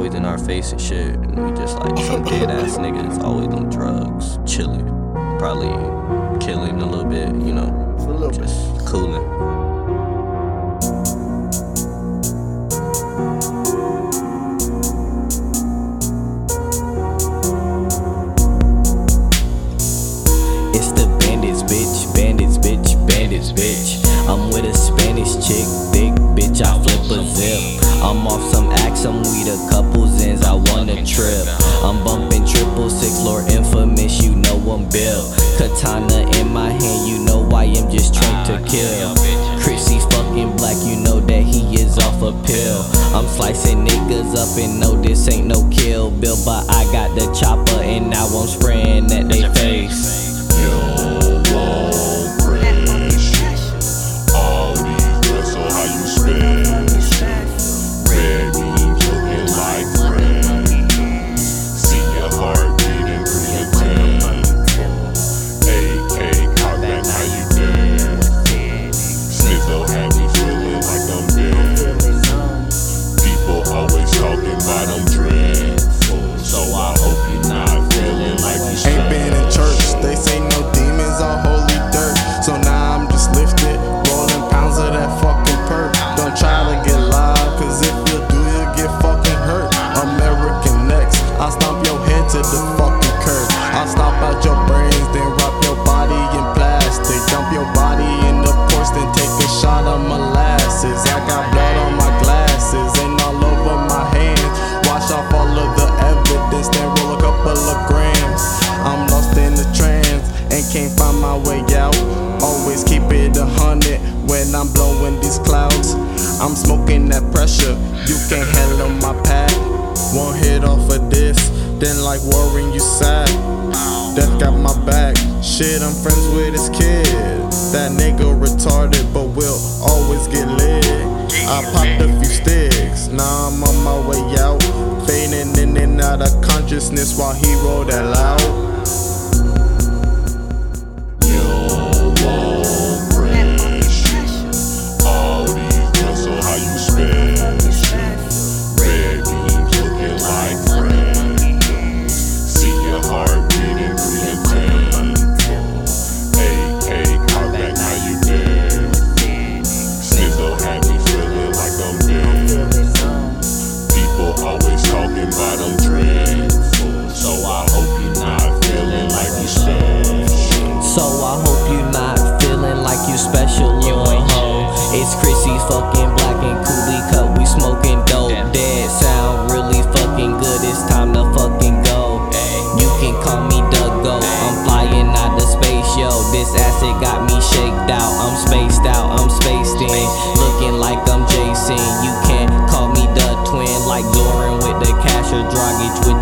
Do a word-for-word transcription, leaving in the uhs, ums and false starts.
always in our face and shit. And we just like some dead ass niggas always on drugs, chilling, probably killing a little bit, you know, just cooling. It's the bandits, bitch, bandits, bitch, bandits, bitch. I'm with a Spanish chick, thick bitch, I flip a zip. I'm off some axe, some weed, a couple zins, I wanna trip. I'm bumping triple six, Lord infamous, you know I'm built. Katana in my hand, you know I am just trained to kill. Chrissy fucking black, you know that he is off a pill. I'm slicing niggas up and no, this ain't no Kill Bill, but I got the chopper and now I'm spraying at they face. To the fucking curb, I'll stomp out your brains, then wrap your body in plastic. Dump your body in the porch, then take a shot of molasses. I got blood on my glasses and all over my hands. Wash off all of the evidence, then roll a couple of grams. I'm lost in the trance and can't find my way out. Always keep it a hundred when I'm blowing these clouds. I'm smoking that pressure, you can't handle my pack. One hit off of this, then like worrying you sad. Death got my back. Shit, I'm friends with his kid. That nigga retarded, but we'll always get lit. I popped a few sticks, now I'm on my way out. Fading in and out of consciousness while he rolled that loud. It's Chrissy fucking black and coolie cut, we smoking dope. Dead sound really fucking good, it's time to fucking go. You can call me Duggo, I'm flying out of space, yo. This acid got me shaked out, I'm spaced out, I'm spaced in. Looking like I'm Jason, you can't call me the twin. Like Zoran with the cash or Dragic with